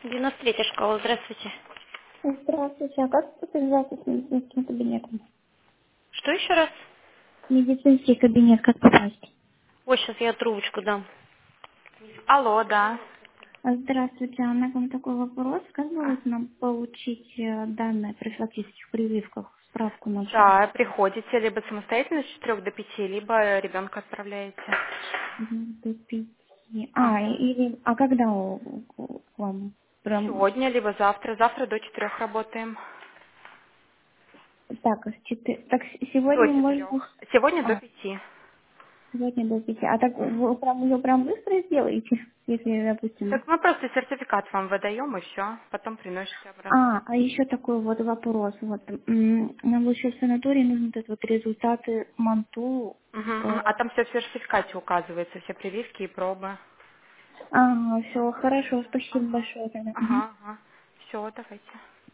93-я школа, здравствуйте. Здравствуйте, а как связаться с медицинским кабинетом? Что еще раз? Медицинский кабинет, как попасть? Ой, сейчас я трубочку дам. Алло, да. Здравствуйте, а у меня к вам такой вопрос. Как бы вот нам получить данные о профилактических прививках, справку нашу? Да, приходите либо самостоятельно с 4 до 5, либо ребенка отправляете. До 5. Ага. А когда к вам? Прям, Сегодня, либо завтра. Завтра до 4 работаем. так, так До сегодня можно... 4. Сегодня до А, 5. сегодня до 5. А так вы прям ее прям быстро сделаете, если, допустим... Так мы просто сертификат вам выдаем и все. Потом приносите обратно. А еще такой вот вопрос. Вот, нам еще в санатории нужны вот, это вот результаты МАНТУ. Мгм. А там все в сертификате указывается, все прививки и пробы. Все, хорошо, спасибо Ага. большое тогда. Мгм. Ага, ага. Все, давайте.